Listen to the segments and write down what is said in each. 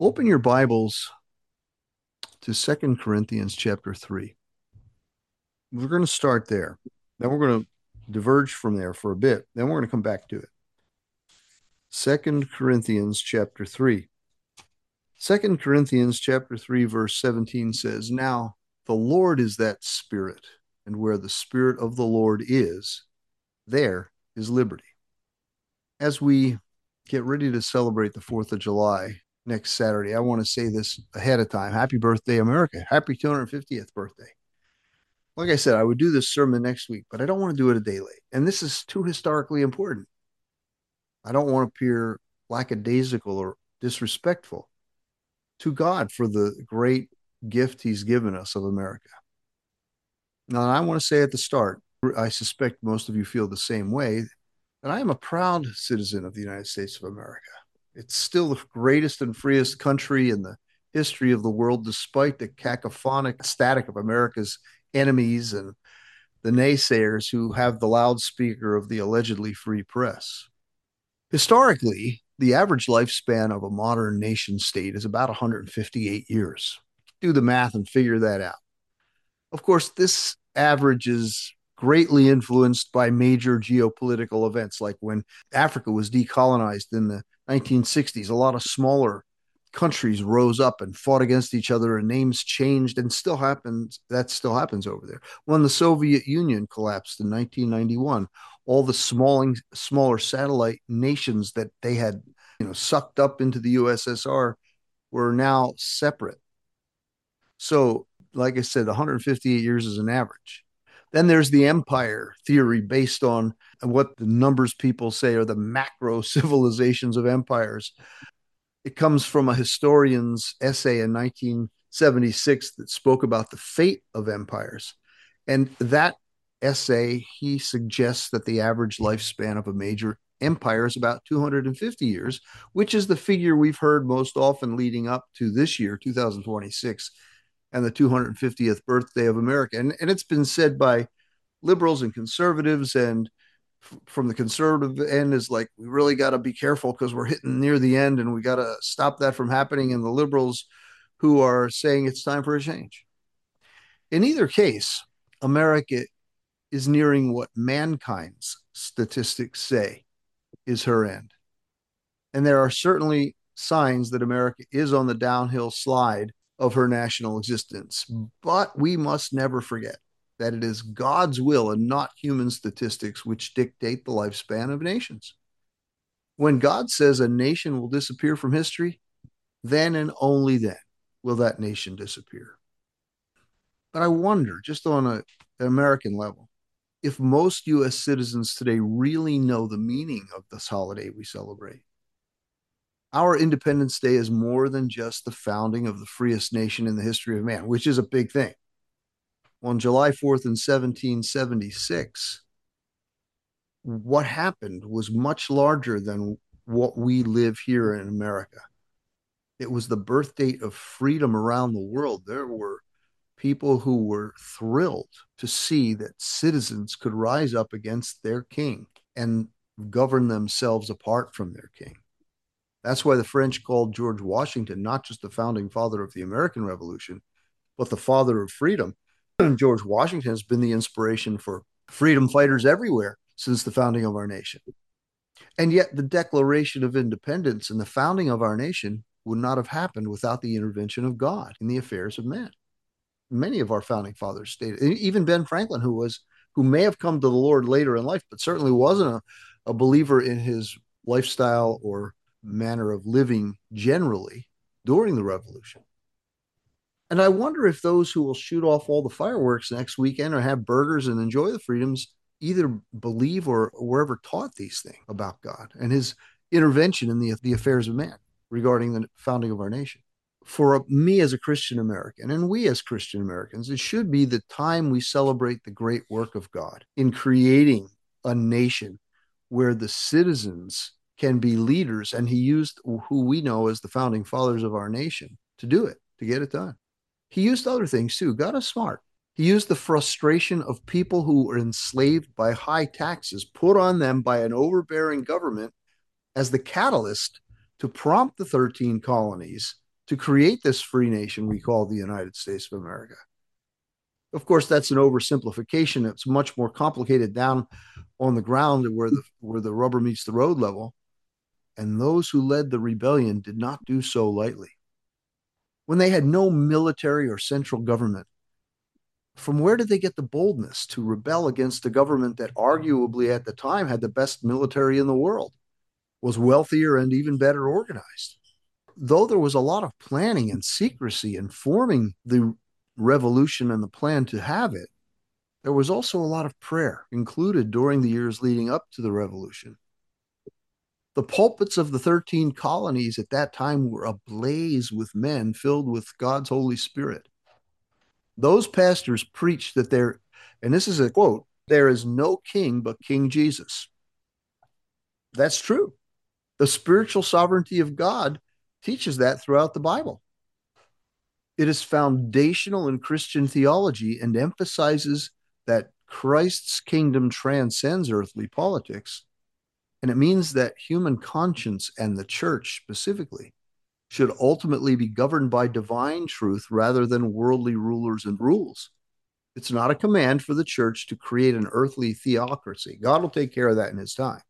Open your Bibles to Second Corinthians chapter 3. We're going to start there. Then we're going to diverge from there for a bit. Then we're going to come back to it. Second Corinthians chapter 3. Second Corinthians chapter 3 verse 17 says, "Now the Lord is that Spirit, and where the Spirit of the Lord is, there is liberty." As we get ready to celebrate the 4th of July next Saturday, I want to say this ahead of time. Happy birthday, America. Happy 250th birthday. Like I said, I would do this sermon next week, but I don't want to do it a day late. And this is too historically important. I don't want to appear lackadaisical or disrespectful to God for the great gift he's given us of America. Now, I want to say at the start, I suspect most of you feel the same way, that I am a proud citizen of the United States of America. It's still the greatest and freest country in the history of the world, despite the cacophonic static of America's enemies and the naysayers who have the loudspeaker of the allegedly free press. Historically, the average lifespan of a modern nation state is about 158 years. Do the math and figure that out. Of course, this average is greatly influenced by major geopolitical events, like when Africa was decolonized in the 1960s. A lot of smaller countries rose up and fought against each other, and names changed, and still happens. That still happens over there. When the Soviet Union collapsed in 1991, all the smaller satellite nations that they had, sucked up into the USSR were now separate. So, like I said, 158 years is an average. Then there's the empire theory based on what the numbers people say are the macro civilizations of empires. It comes from a historian's essay in 1976 that spoke about the fate of empires. And that essay, he suggests that the average lifespan of a major empire is about 250 years, which is the figure we've heard most often leading up to this year, 2026, and the 250th birthday of America. And it's been said by liberals and conservatives, and from the conservative end is like, we really got to be careful because we're hitting near the end and we got to stop that from happening. And the liberals who are saying it's time for a change. In either case, America is nearing what mankind's statistics say is her end. And there are certainly signs that America is on the downhill slide of her national existence. But we must never forget that it is God's will and not human statistics which dictate the lifespan of nations. When God says a nation will disappear from history, then and only then will that nation disappear. But I wonder, just on an American level, if most US citizens today really know the meaning of this holiday we celebrate. Our Independence Day is more than just the founding of the freest nation in the history of man, which is a big thing. On July 4th in 1776, what happened was much larger than what we live here in America. It was the birth date of freedom around the world. There were people who were thrilled to see that citizens could rise up against their king and govern themselves apart from their king. That's why the French called George Washington not just the founding father of the American Revolution, but the father of freedom. And George Washington has been the inspiration for freedom fighters everywhere since the founding of our nation. And yet, the Declaration of Independence and the founding of our nation would not have happened without the intervention of God in the affairs of men. Many of our founding fathers stated, even Ben Franklin, who may have come to the Lord later in life, but certainly wasn't a believer in his lifestyle or manner of living generally during the revolution. And I wonder if those who will shoot off all the fireworks next weekend or have burgers and enjoy the freedoms either believe or were ever taught these things about God and his intervention in the affairs of man regarding the founding of our nation. For me as a Christian American, and we as Christian Americans, it should be the time we celebrate the great work of God in creating a nation where the citizens can be leaders. And he used who we know as the founding fathers of our nation to do it, to get it done. He used other things too. God is smart. He used the frustration of people who were enslaved by high taxes put on them by an overbearing government as the catalyst to prompt the 13 colonies to create this free nation we call the United States of America. Of course, that's an oversimplification. It's much more complicated down on the ground where the rubber meets the road level. And those who led the rebellion did not do so lightly. When they had no military or central government, from where did they get the boldness to rebel against a government that arguably at the time had the best military in the world, was wealthier and even better organized? Though there was a lot of planning and secrecy in forming the revolution and the plan to have it, there was also a lot of prayer included during the years leading up to the revolution. The pulpits of the 13 colonies at that time were ablaze with men filled with God's Holy Spirit. Those pastors preached that there, and this is a quote, there is no king but King Jesus. That's true. The spiritual sovereignty of God teaches that throughout the Bible. It is foundational in Christian theology and emphasizes that Christ's kingdom transcends earthly politics. And it means that human conscience and the church specifically should ultimately be governed by divine truth rather than worldly rulers and rules. It's not a command for the church to create an earthly theocracy. God will take care of that in his time.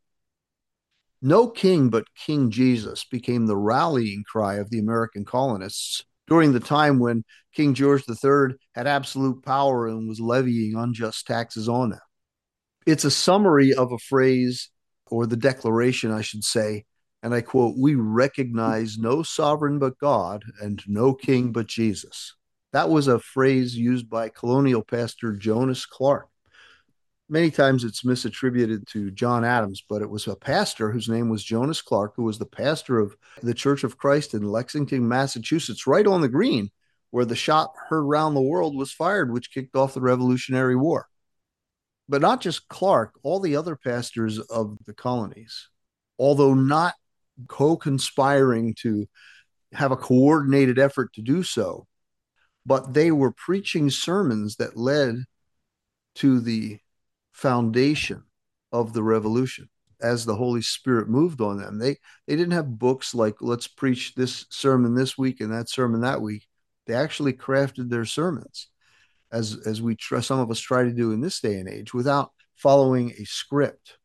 No king but King Jesus became the rallying cry of the American colonists during the time when King George III had absolute power and was levying unjust taxes on them. It's a summary of a phrase, or the declaration, I should say, and I quote, "We recognize no sovereign but God and no king but Jesus." That was a phrase used by colonial pastor Jonas Clark. Many times it's misattributed to John Adams, but it was a pastor whose name was Jonas Clark, who was the pastor of the Church of Christ in Lexington, Massachusetts, right on the green where the shot heard round the world was fired, which kicked off the Revolutionary War. But not just Clark, all the other pastors of the colonies, although not co-conspiring to have a coordinated effort to do so, but they were preaching sermons that led to the foundation of the revolution as the Holy Spirit moved on them. They didn't have books like, let's preach this sermon this week and that sermon that week. They actually crafted their sermons, as we some of us try to do in this day and age, without following a script.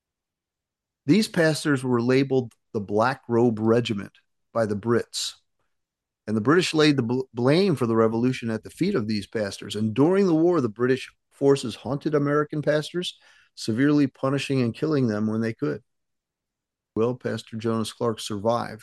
These pastors were labeled the Black Robe Regiment by the Brits. And the British laid the blame for the revolution at the feet of these pastors. And during the war, the British forces hunted American pastors, severely punishing and killing them when they could. Well, Pastor Jonas Clark survived.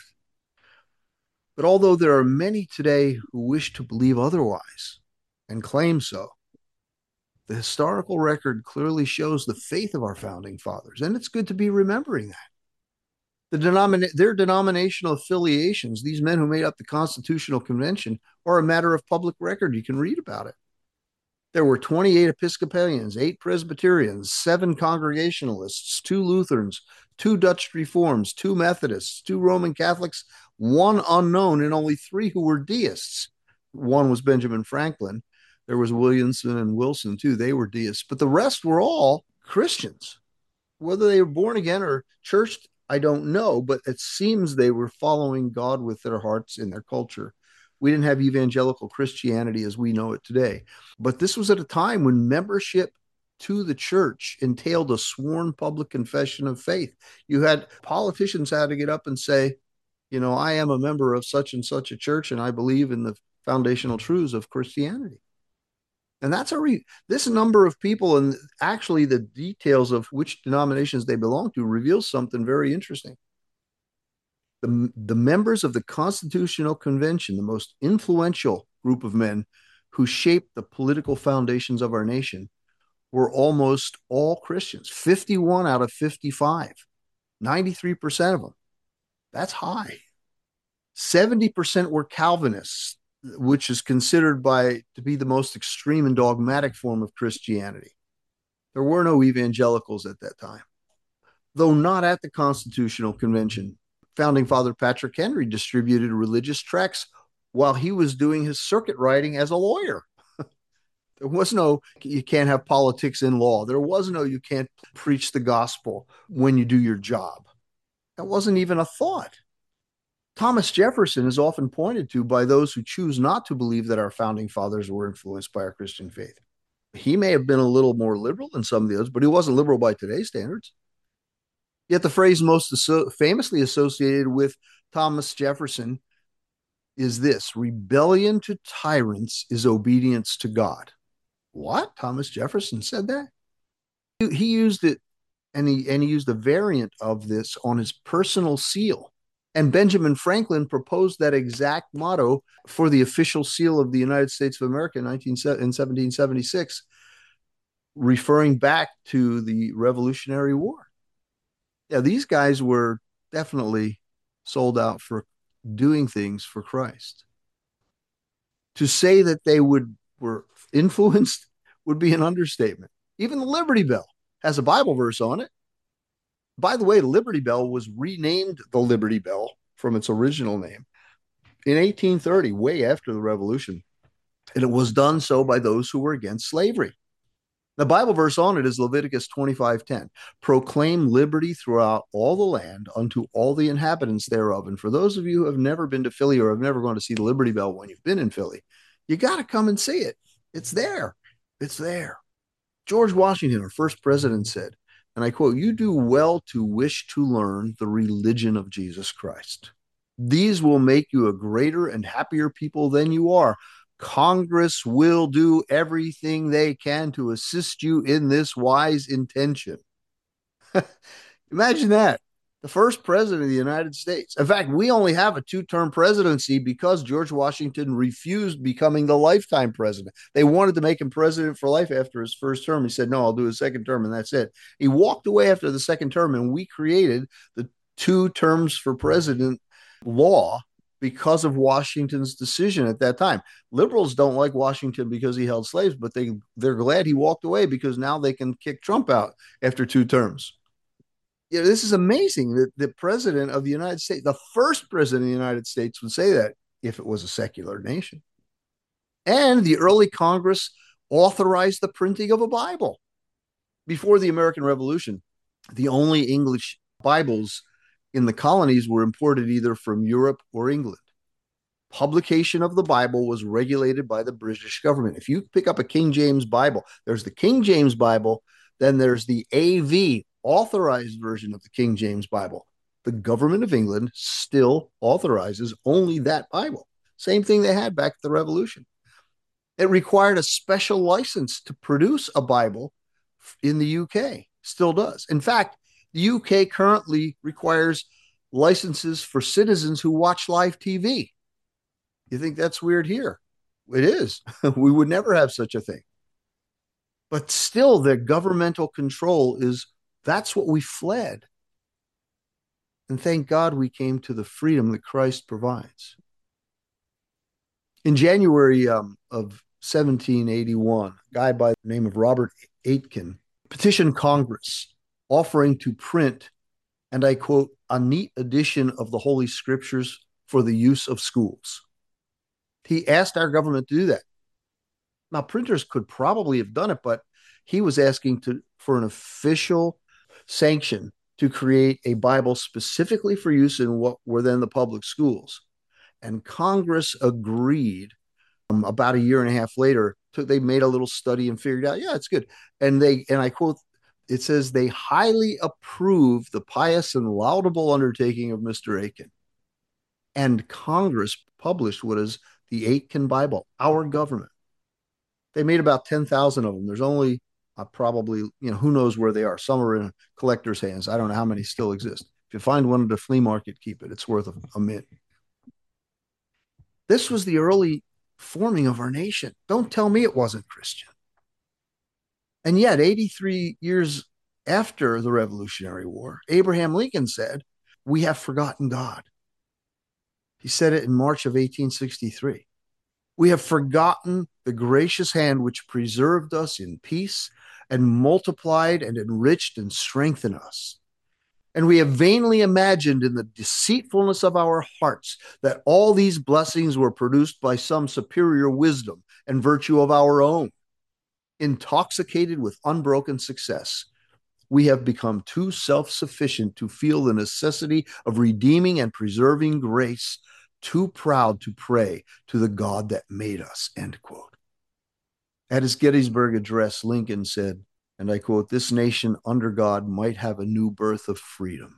But although there are many today who wish to believe otherwise and claim so, the historical record clearly shows the faith of our founding fathers, and it's good to be remembering that. Their denominational affiliations, these men who made up the Constitutional Convention, are a matter of public record. You can read about it. There were 28 Episcopalians, 8 Presbyterians, 7 Congregationalists, 2 Lutherans, 2 Dutch Reforms, 2 Methodists, 2 Roman Catholics, 1 unknown, and only 3 who were deists. One was Benjamin Franklin. There was Williamson and Wilson, too. They were deists. But the rest were all Christians. Whether they were born again or churched, I don't know, but it seems they were following God with their hearts in their culture. We didn't have evangelical Christianity as we know it today. But this was at a time when membership to the church entailed a sworn public confession of faith. You had politicians had to get up and say, you know, I am a member of such and such a church, and I believe in the foundational truths of Christianity. And that's this number of people, and actually the details of which denominations they belong to, reveals something very interesting. The members of the Constitutional Convention, the most influential group of men who shaped the political foundations of our nation, were almost all Christians. 51 out of 55, 93% of them. That's high. 70% were Calvinists, which is considered to be the most extreme and dogmatic form of Christianity. There were no evangelicals at that time. Though not at the Constitutional Convention, founding father Patrick Henry distributed religious tracts while he was doing his circuit riding as a lawyer. There was no, you can't have politics in law. There was no, you can't preach the gospel when you do your job. That wasn't even a thought. Thomas Jefferson is often pointed to by those who choose not to believe that our founding fathers were influenced by our Christian faith. He may have been a little more liberal than some of the others, but he wasn't liberal by today's standards. Yet the phrase most famously associated with Thomas Jefferson is this: rebellion to tyrants is obedience to God. What? Thomas Jefferson said that? He used it, and he used a variant of this on his personal seal. And Benjamin Franklin proposed that exact motto for the official seal of the United States of America in 1776, referring back to the Revolutionary War. Yeah, these guys were definitely sold out for doing things for Christ. To say that they were influenced would be an understatement. Even the Liberty Bell has a Bible verse on it. By the way, the Liberty Bell was renamed the Liberty Bell from its original name in 1830, way after the Revolution. And it was done so by those who were against slavery. The Bible verse on it is Leviticus 25:10. Proclaim liberty throughout all the land unto all the inhabitants thereof. And for those of you who have never been to Philly or have never gone to see the Liberty Bell when you've been in Philly, you got to come and see it. It's there. It's there. George Washington, our first president, said, and I quote, "You do well to wish to learn the religion of Jesus Christ. These will make you a greater and happier people than you are. Congress will do everything they can to assist you in this wise intention." Imagine that. The first president of the United States. In fact, we only have a two-term presidency because George Washington refused becoming the lifetime president. They wanted to make him president for life after his first term. He said, "No, I'll do a second term," and that's it. He walked away after the second term, and we created the two terms for president law because of Washington's decision at that time. Liberals don't like Washington because he held slaves, but they're glad he walked away because now they can kick Trump out after two terms. You know, this is amazing that the president of the United States, the first president of the United States, would say that if it was a secular nation. And the early Congress authorized the printing of a Bible. Before the American Revolution, the only English Bibles in the colonies were imported either from Europe or England. Publication of the Bible was regulated by the British government. If you pick up a King James Bible, there's the King James Bible, then there's the AV, authorized version of the King James Bible. The government of England still authorizes only that Bible. Same thing they had back at the Revolution. It required a special license to produce a Bible in the UK, still does. In fact, the UK currently requires licenses for citizens who watch live TV. You think that's weird here? It is. We would never have such a thing. But still, the governmental control is that's what we fled. And thank God we came to the freedom that Christ provides. In January of 1781, a guy by the name of Robert Aitken petitioned Congress offering to print, and I quote, "a neat edition of the Holy Scriptures for the use of schools." He asked our government to do that. Now, printers could probably have done it, but he was asking for an official sanction to create a Bible specifically for use in what were then the public schools. And Congress agreed. About a year and a half later, they made a little study and figured out, yeah, it's good. And I quote, it says, "they highly approve the pious and laudable undertaking of Mr. Aitken." And Congress published what is the Aitken Bible, our government. They made about 10,000 of them. There's only probably, who knows where they are. Some are in collector's hands. I don't know how many still exist. If you find one at a flea market, keep it. It's worth a mint. This was the early forming of our nation. Don't tell me it wasn't Christian. And yet, 83 years after the Revolutionary War, Abraham Lincoln said, "We have forgotten God." He said it in March of 1863. "We have forgotten the gracious hand which preserved us in peace and multiplied and enriched and strengthened us. And we have vainly imagined in the deceitfulness of our hearts that all these blessings were produced by some superior wisdom and virtue of our own, intoxicated with unbroken success. We have become too self-sufficient to feel the necessity of redeeming and preserving grace, too proud to pray to the God that made us, end quote. At his Gettysburg Address, Lincoln said, and I quote, "This nation under God might have a new birth of freedom."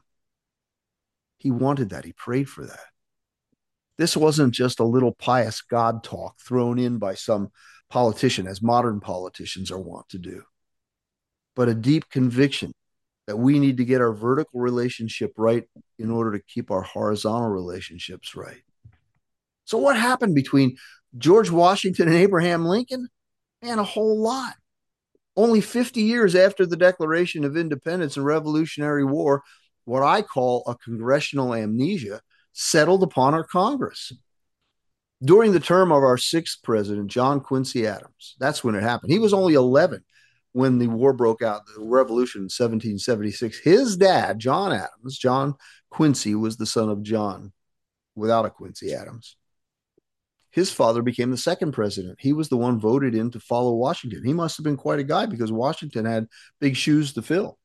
He wanted that. He prayed for that. This wasn't just a little pious God talk thrown in by some politician, as modern politicians are wont to do, but a deep conviction that we need to get our vertical relationship right in order to keep our horizontal relationships right. So, what happened between George Washington and Abraham Lincoln? Man, a whole lot. Only 50 years after the Declaration of Independence and Revolutionary War, what I call a congressional amnesia settled upon our Congress. During the term of our sixth president, John Quincy Adams, that's when it happened. He was only 11 when the war broke out, the revolution in 1776. His dad, John Adams, John Quincy, was the son of John without a Quincy Adams. His father became the second president. He was the one voted in to follow Washington. He must have been quite a guy because Washington had big shoes to fill.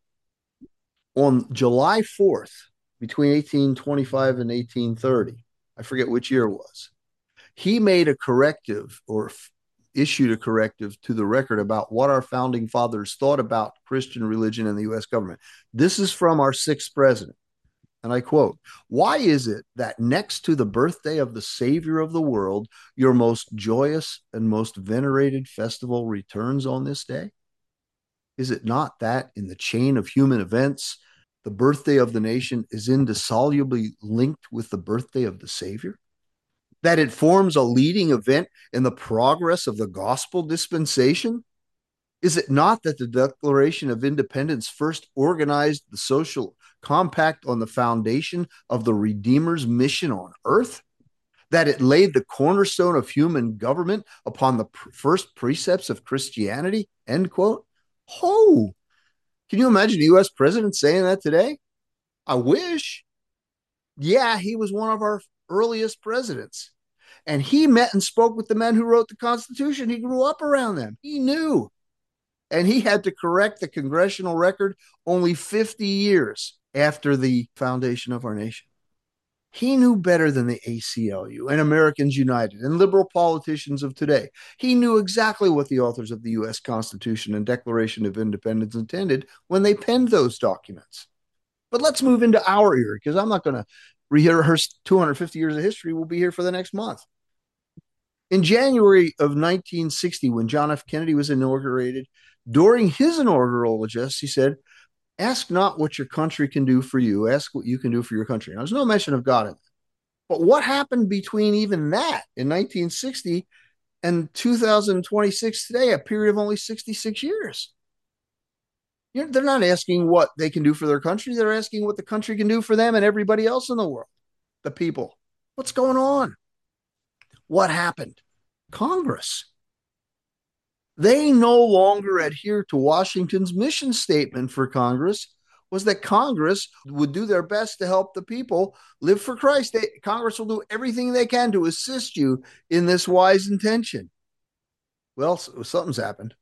On July 4th, between 1825 and 1830, I forget which year it was, he made a corrective or issued a corrective to the record about what our founding fathers thought about Christian religion and the U.S. government. This is from our sixth president. And I quote, "Why is it that next to the birthday of the Savior of the world, your most joyous and most venerated festival returns on this day? Is it not that in the chain of human events, the birthday of the nation is indissolubly linked with the birthday of the Savior? That it forms a leading event in the progress of the gospel dispensation? Is it not that the Declaration of Independence first organized the social compact on the foundation of the Redeemer's mission on earth? That it laid the cornerstone of human government upon the first precepts of Christianity?" End quote. Oh, can you imagine the U.S. president saying that today? I wish. Yeah, he was one of our earliest presidents. And he met and spoke with the men who wrote the Constitution. He grew up around them. He knew. And he had to correct the congressional record only 50 years after the foundation of our nation. He knew better than the ACLU and Americans United and liberal politicians of today. He knew exactly what the authors of the U.S. Constitution and Declaration of Independence intended when they penned those documents. But let's move into our era, because I'm not going to rehearse 250 years of history. We'll be here for the next month. In January of 1960, when John F. Kennedy was inaugurated, during his inaugural address, he said, "Ask not what your country can do for you, ask what you can do for your country." Now, there's no mention of God in it. But what happened between even that in 1960 and 2026 today, a period of only 66 years? They're not asking what they can do for their country. They're asking what the country can do for them and everybody else in the world, the people. What's going on? What happened? Congress. They no longer adhere to Washington's mission statement for Congress was that Congress would do their best to help the people live for Christ. Congress will do everything they can to assist you in this wise intention. Well, something's happened.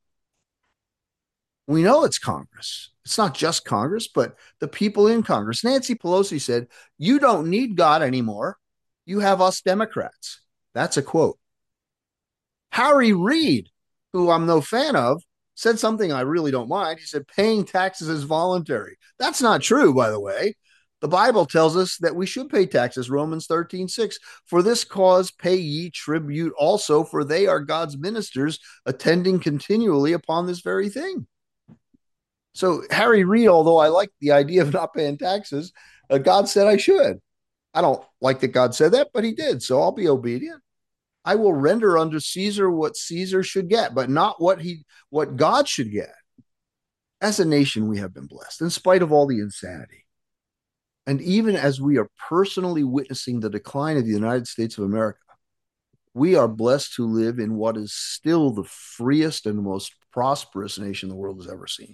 We know it's Congress. It's not just Congress, but the people in Congress. Nancy Pelosi said, "You don't need God anymore. You have us Democrats." That's a quote. Harry Reid, who I'm no fan of, said something I really don't mind. He said, "Paying taxes is voluntary." That's not true, by the way. The Bible tells us that we should pay taxes, Romans 13:6. "For this cause pay ye tribute also, for they are God's ministers, attending continually upon this very thing." So Harry Reid, although I like the idea of not paying taxes, God said I should. I don't like that God said that, but he did. So I'll be obedient. I will render unto Caesar what Caesar should get, but not what God should get. As a nation, we have been blessed in spite of all the insanity. And even as we are personally witnessing the decline of the United States of America, we are blessed to live in what is still the freest and most prosperous nation the world has ever seen.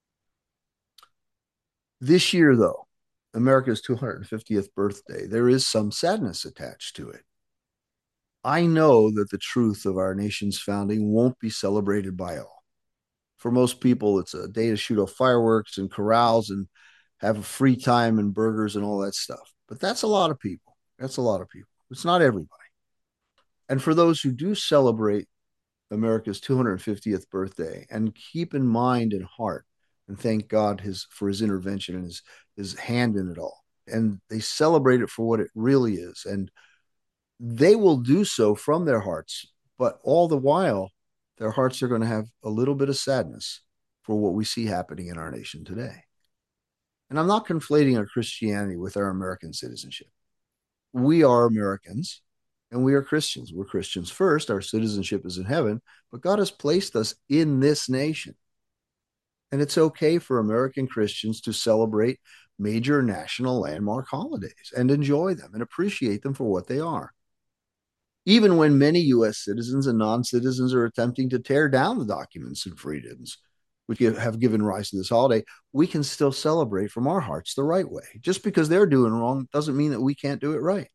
This year, though, America's 250th birthday, there is some sadness attached to it. I know that the truth of our nation's founding won't be celebrated by all. For most people, it's a day to shoot off fireworks and carouse and have a free time and burgers and all that stuff. But that's a lot of people. That's a lot of people. It's not everybody. And for those who do celebrate America's 250th birthday and keep in mind and heart and thank God for his intervention and his hand in it all. And they celebrate it for what it really is. And they will do so from their hearts, but all the while, their hearts are going to have a little bit of sadness for what we see happening in our nation today. And I'm not conflating our Christianity with our American citizenship. We are Americans and we are Christians. We're Christians first. Our citizenship is in heaven, but God has placed us in this nation. And it's okay for American Christians to celebrate major national landmark holidays and enjoy them and appreciate them for what they are. Even when many U.S. citizens and non-citizens are attempting to tear down the documents and freedoms which have given rise to this holiday, we can still celebrate from our hearts the right way. Just because they're doing wrong doesn't mean that we can't do it right.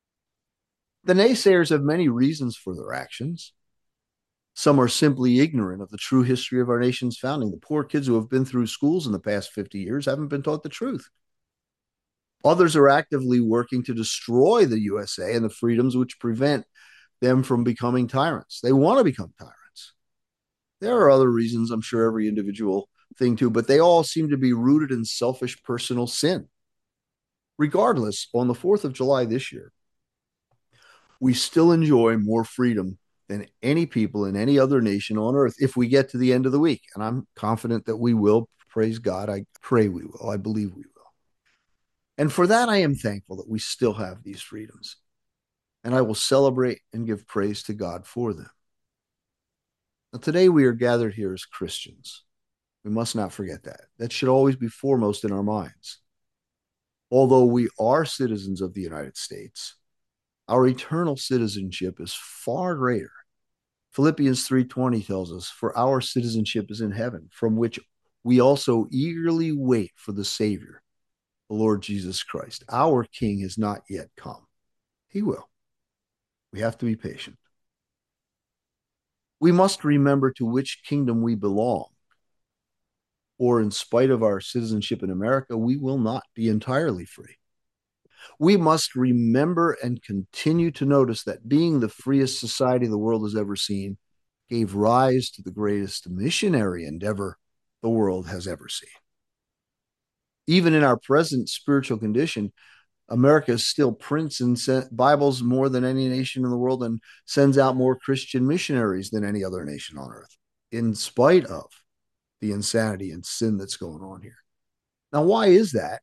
The naysayers have many reasons for their actions. Some are simply ignorant of the true history of our nation's founding. The poor kids who have been through schools in the past 50 years haven't been taught the truth. Others are actively working to destroy the USA and the freedoms which prevent them from becoming tyrants. They want to become tyrants. There are other reasons, I'm sure every individual thing too, but they all seem to be rooted in selfish personal sin. Regardless, on the 4th of July this year, we still enjoy more freedom than any people in any other nation on earth if we get to the end of the week. And I'm confident that we will. Praise God. I pray we will. I believe we will. And for that, I am thankful that we still have these freedoms. And I will celebrate and give praise to God for them. Now, today we are gathered here as Christians. We must not forget that. That should always be foremost in our minds. Although we are citizens of the United States, our eternal citizenship is far greater. Philippians 3:20 tells us, "For our citizenship is in heaven, from which we also eagerly wait for the Savior, the Lord Jesus Christ." Our King has not yet come. He will. We have to be patient. We must remember to which kingdom we belong, or in spite of our citizenship in America, we will not be entirely free. We must remember and continue to notice that being the freest society the world has ever seen gave rise to the greatest missionary endeavor the world has ever seen. Even in our present spiritual condition, America still prints and Bibles more than any nation in the world and sends out more Christian missionaries than any other nation on earth, in spite of the insanity and sin that's going on here. Now, why is that?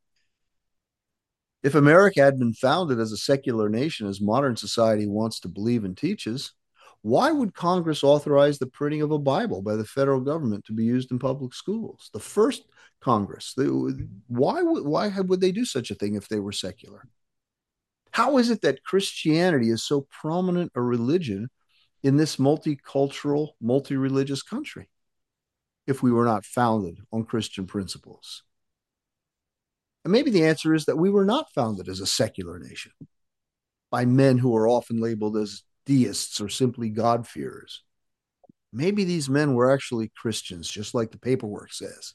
If America had been founded as a secular nation, as modern society wants to believe and teaches, why would Congress authorize the printing of a Bible by the federal government to be used in public schools? The first Congress, why would they do such a thing if they were secular? How is it that Christianity is so prominent a religion in this multicultural, multi-religious country if we were not founded on Christian principles? And maybe the answer is that we were not founded as a secular nation by men who are often labeled as deists or simply God-fearers. Maybe these men were actually Christians, just like the paperwork says.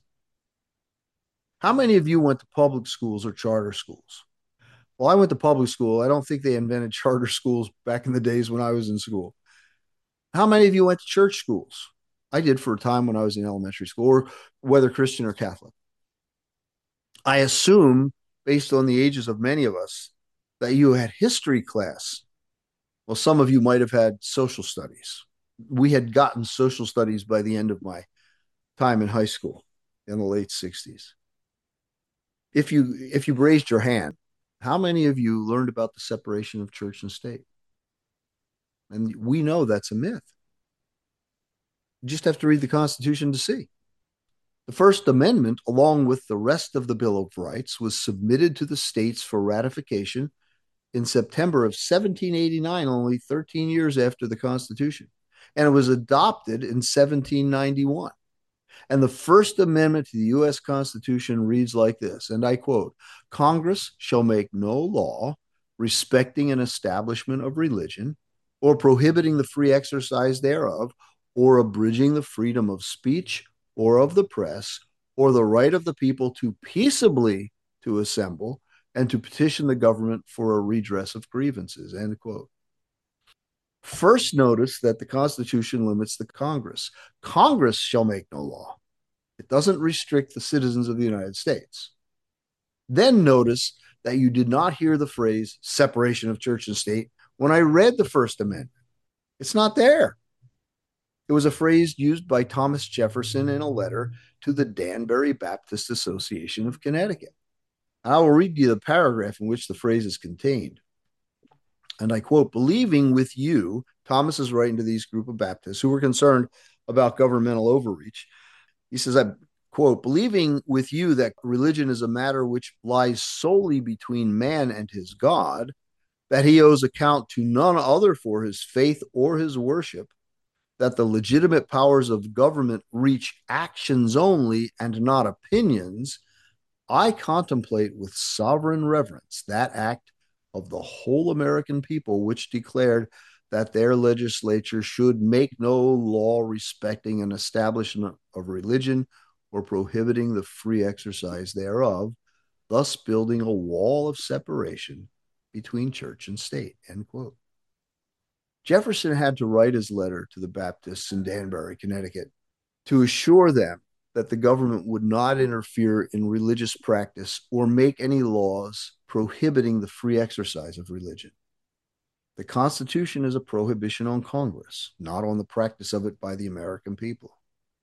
How many of you went to public schools or charter schools? Well, I went to public school. I don't think they invented charter schools back in the days when I was in school. How many of you went to church schools? I did for a time when I was in elementary school, or whether Christian or Catholic. I assume, based on the ages of many of us, that you had history class. Well, some of you might have had social studies. We had gotten social studies by the end of my time in high school in the late 60s. If you raised your hand, how many of you learned about the separation of church and state? And we know that's a myth. You just have to read the Constitution to see. The First Amendment, along with the rest of the Bill of Rights, was submitted to the states for ratification in September of 1789, only 13 years after the Constitution. And it was adopted in 1791. And the First Amendment to the U.S. Constitution reads like this, and I quote, "Congress shall make no law respecting an establishment of religion, or prohibiting the free exercise thereof, or abridging the freedom of speech or of the press, or the right of the people to peaceably to assemble and to petition the government for a redress of grievances, end quote. First, notice that the Constitution limits the Congress. Congress shall make no law. It doesn't restrict the citizens of the United States. Then notice that you did not hear the phrase separation of church and state when I read the First Amendment. It's not there. It was a phrase used by Thomas Jefferson in a letter to the Danbury Baptist Association of Connecticut. I will read you the paragraph in which the phrase is contained. And I quote, believing with you, Thomas is writing to these group of Baptists who were concerned about governmental overreach. He says, I quote, believing with you that religion is a matter which lies solely between man and his God, that he owes account to none other for his faith or his worship, that the legitimate powers of government reach actions only and not opinions, I contemplate with sovereign reverence that act of the whole American people which declared that their legislature should make no law respecting an establishment of religion or prohibiting the free exercise thereof, thus building a wall of separation between church and state, end quote. Jefferson had to write his letter to the Baptists in Danbury, Connecticut, to assure them that the government would not interfere in religious practice or make any laws prohibiting the free exercise of religion. The Constitution is a prohibition on Congress, not on the practice of it by the American people.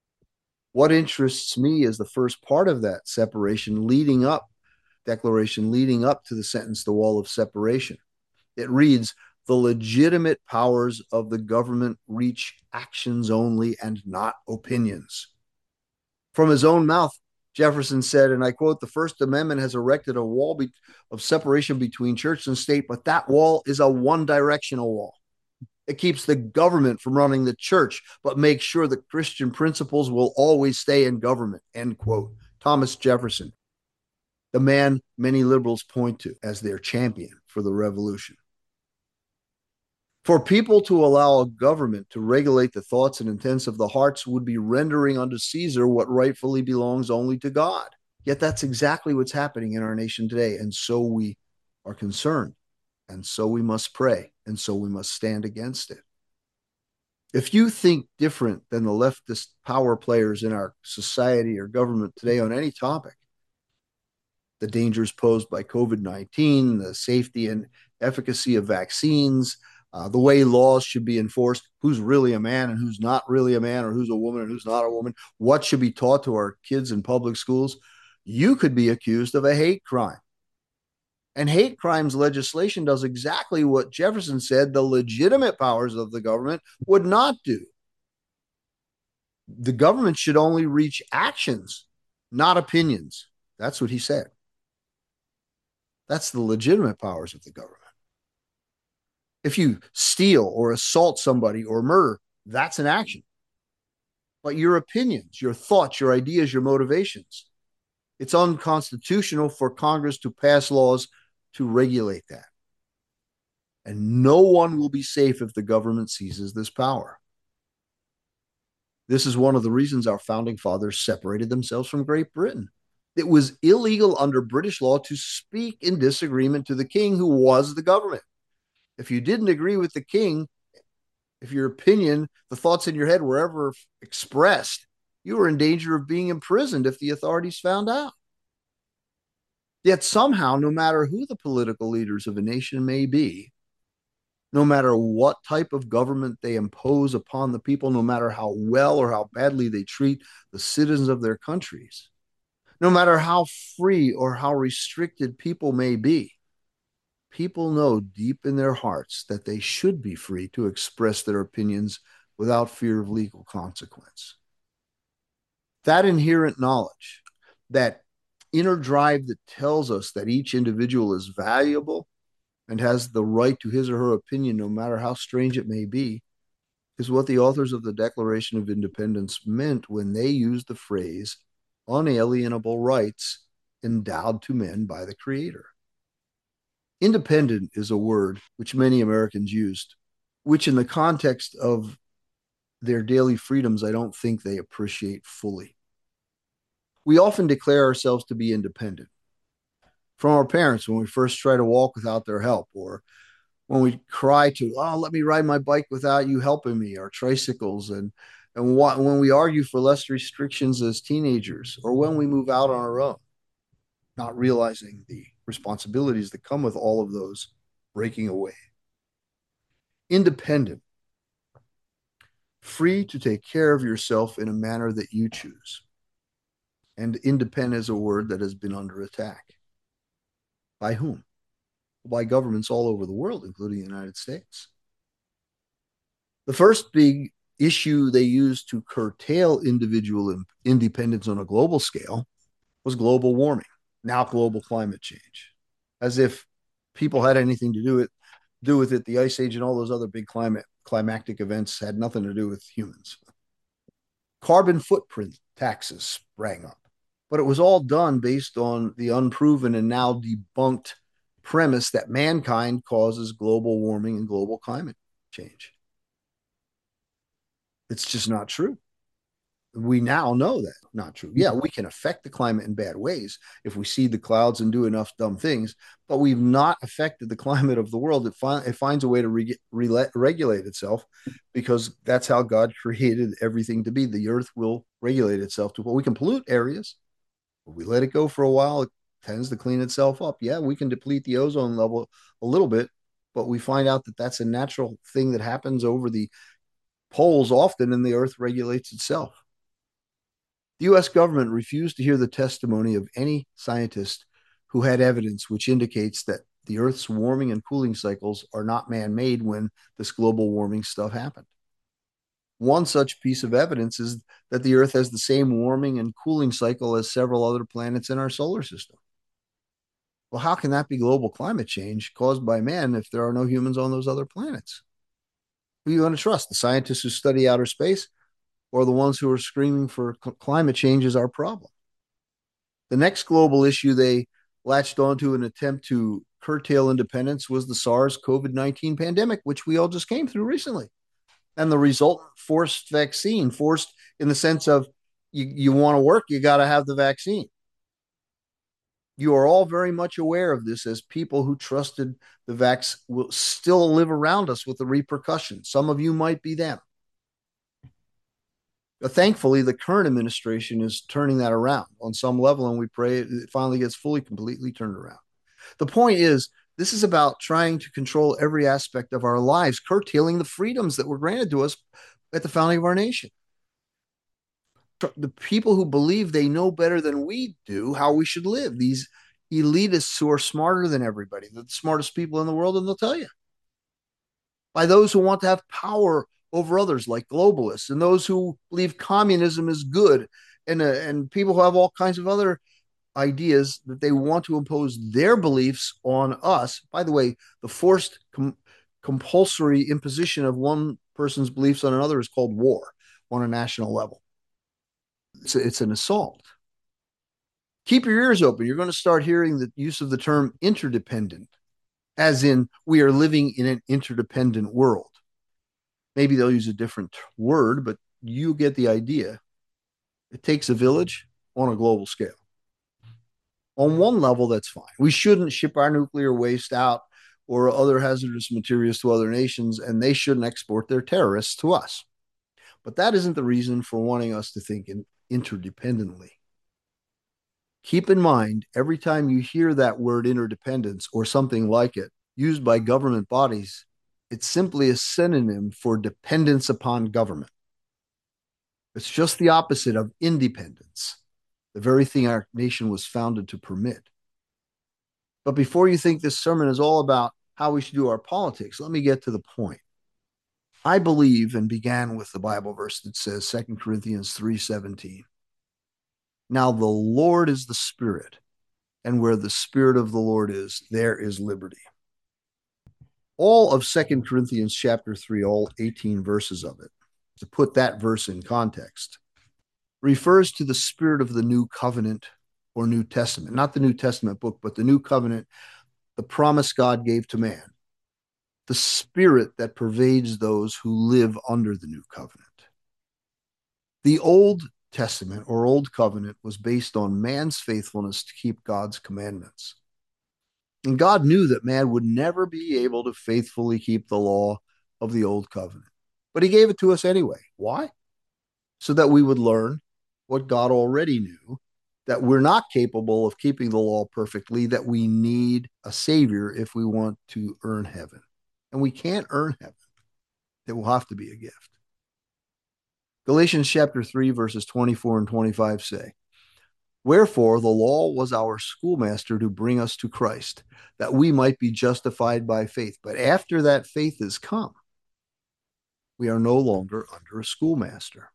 What interests me is the first part of that separation declaration leading up to the sentence, the wall of separation. It reads, the legitimate powers of the government reach actions only and not opinions. From his own mouth, Jefferson said, and I quote, the First Amendment has erected a wall of separation between church and state, but that wall is a one-directional wall. It keeps the government from running the church, but makes sure that Christian principles will always stay in government, end quote. Thomas Jefferson, the man many liberals point to as their champion for the revolution. For people to allow a government to regulate the thoughts and intents of the hearts would be rendering unto Caesar what rightfully belongs only to God. Yet that's exactly what's happening in our nation today. And so we are concerned. And so we must pray. And so we must stand against it. If you think different than the leftist power players in our society or government today on any topic, the dangers posed by COVID-19, the safety and efficacy of vaccines, the way laws should be enforced, who's really a man and who's not really a man, or who's a woman and who's not a woman, what should be taught to our kids in public schools, you could be accused of a hate crime. And hate crimes legislation does exactly what Jefferson said the legitimate powers of the government would not do. The government should only reach actions, not opinions. That's what he said. That's the legitimate powers of the government. If you steal or assault somebody or murder, that's an action. But your opinions, your thoughts, your ideas, your motivations, it's unconstitutional for Congress to pass laws to regulate that. And no one will be safe if the government seizes this power. This is one of the reasons our founding fathers separated themselves from Great Britain. It was illegal under British law to speak in disagreement to the king, who was the government. If you didn't agree with the king, if your opinion, the thoughts in your head were ever expressed, you were in danger of being imprisoned if the authorities found out. Yet somehow, no matter who the political leaders of a nation may be, no matter what type of government they impose upon the people, no matter how well or how badly they treat the citizens of their countries, no matter how free or how restricted people may be, people know deep in their hearts that they should be free to express their opinions without fear of legal consequence. That inherent knowledge, that inner drive that tells us that each individual is valuable and has the right to his or her opinion, no matter how strange it may be, is what the authors of the Declaration of Independence meant when they used the phrase unalienable rights endowed to men by the Creator. Independent is a word which many Americans used, which in the context of their daily freedoms, I don't think they appreciate fully. We often declare ourselves to be independent from our parents when we first try to walk without their help, or when we cry to, oh, let me ride my bike without you helping me, or tricycles, when we argue for less restrictions as teenagers, or when we move out on our own, not realizing the responsibilities that come with all of those breaking away. Independent, free to take care of yourself in a manner that you choose. And independent is a word that has been under attack. By whom? By governments all over the world, including the United States. The first big issue they used to curtail individual independence on a global scale was global warming, now global climate change. As if people had anything to do with it. The Ice Age and all those other big climactic events had nothing to do with humans. Carbon footprint taxes sprang up, but it was all done based on the unproven and now debunked premise that mankind causes global warming and global climate change. It's just not true. We now know that not true. Yeah, we can affect the climate in bad ways if we seed the clouds and do enough dumb things, but we've not affected the climate of the world. It finds a way to regulate itself, because that's how God created everything to be. The earth will regulate itself to, well, we can pollute areas, but we let it go for a while, it tends to clean itself up. Yeah, we can deplete the ozone level a little bit, but we find out that that's a natural thing that happens over the poles often, and the earth regulates itself. The US government refused to hear the testimony of any scientist who had evidence which indicates that the Earth's warming and cooling cycles are not man made when this global warming stuff happened. One such piece of evidence is that the Earth has the same warming and cooling cycle as several other planets in our solar system. Well, how can that be global climate change caused by man if there are no humans on those other planets? Who are you going to trust? The scientists who study outer space, or the ones who are screaming for climate change is our problem? The next global issue they latched onto in an attempt to curtail independence was the SARS-CoV-19 pandemic, which we all just came through recently. And the resultant forced vaccine, forced in the sense of you want to work, you got to have the vaccine. You are all very much aware of this, as people who trusted the vax will still live around us with the repercussions. Some of you might be them. But thankfully, the current administration is turning that around on some level, and we pray it finally gets fully, completely turned around. The point is, this is about trying to control every aspect of our lives, curtailing the freedoms that were granted to us at the founding of our nation. The people who believe they know better than we do how we should live, these elitists who are smarter than everybody, the smartest people in the world, and they'll tell you. By those who want to have power over others, like globalists, and those who believe communism is good, and people who have all kinds of other ideas that they want to impose their beliefs on us. By the way, the forced compulsory imposition of one person's beliefs on another is called war on a national level. It's an assault. Keep your ears open. You're going to start hearing the use of the term interdependent, as in we are living in an interdependent world. Maybe they'll use a different word, but you get the idea. It takes a village on a global scale. On one level, that's fine. We shouldn't ship our nuclear waste out or other hazardous materials to other nations, and they shouldn't export their terrorists to us. But that isn't the reason for wanting us to think interdependently. Keep in mind, every time you hear that word interdependence or something like it used by government bodies, it's simply a synonym for dependence upon government. It's just the opposite of independence, the very thing our nation was founded to permit. But before you think this sermon is all about how we should do our politics, let me get to the point. I believe, and began with the Bible verse that says 2 Corinthians 3:17. Now the Lord is the Spirit, and where the Spirit of the Lord is, there is liberty. All of 2 Corinthians chapter 3, all 18 verses of it, to put that verse in context, refers to the Spirit of the New Covenant or New Testament, not the New Testament book, but the New Covenant, the promise God gave to man, the Spirit that pervades those who live under the New Covenant. The Old Testament or Old Covenant was based on man's faithfulness to keep God's commandments. And God knew that man would never be able to faithfully keep the law of the Old Covenant. But he gave it to us anyway. Why? So that we would learn what God already knew, that we're not capable of keeping the law perfectly, that we need a Savior if we want to earn heaven. And we can't earn heaven, it will have to be a gift. Galatians chapter 3, verses 24 and 25 say, Wherefore the law was our schoolmaster to bring us to Christ, that we might be justified by faith. But after that faith is come, we are no longer under a schoolmaster.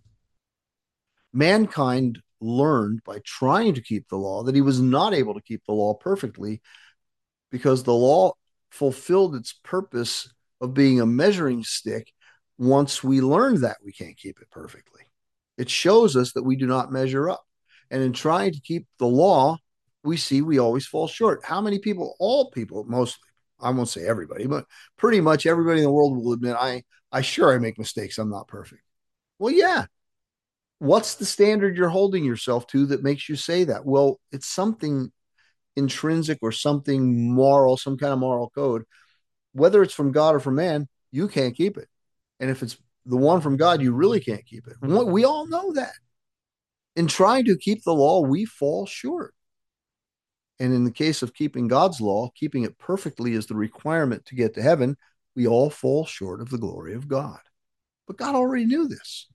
Mankind learned by trying to keep the law that he was not able to keep the law perfectly because the law fulfilled its purpose of being a measuring stick once we learned that we can't keep it perfectly. It shows us that we do not measure up. And in trying to keep the law, we see we always fall short. How many people, all people, mostly, I won't say everybody, but pretty much everybody in the world will admit, I make mistakes. I'm not perfect. Well, yeah. What's the standard you're holding yourself to that makes you say that? Well, it's something intrinsic or something moral, some kind of moral code. Whether it's from God or from man, you can't keep it. And if it's the one from God, you really can't keep it. We all know that. In trying to keep the law, we fall short. And in the case of keeping God's law, keeping it perfectly is the requirement to get to heaven. We all fall short of the glory of God. But God already knew this.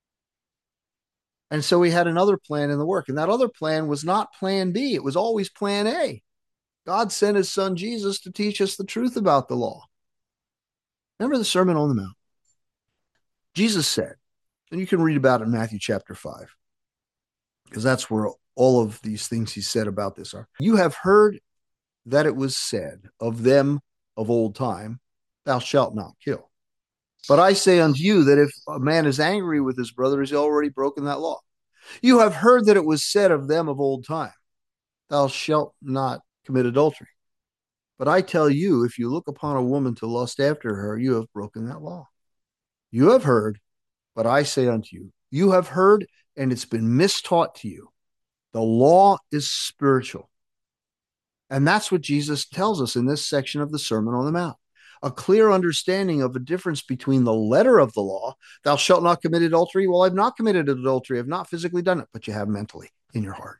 And so he had another plan in the work. And that other plan was not plan B, it was always plan A. God sent his son Jesus to teach us the truth about the law. Remember the Sermon on the Mount? Jesus said, and you can read about it in Matthew chapter 5, because that's where all of these things he said about this are. You have heard that it was said of them of old time, thou shalt not kill. But I say unto you that if a man is angry with his brother, he's already broken that law. You have heard that it was said of them of old time, thou shalt not commit adultery. But I tell you, if you look upon a woman to lust after her, you have broken that law. You have heard, but I say unto you, you have heard, and it's been mistaught to you. The law is spiritual. And that's what Jesus tells us in this section of the Sermon on the Mount. A clear understanding of the difference between the letter of the law, thou shalt not commit adultery. Well, I've not committed adultery. I've not physically done it, but you have mentally in your heart.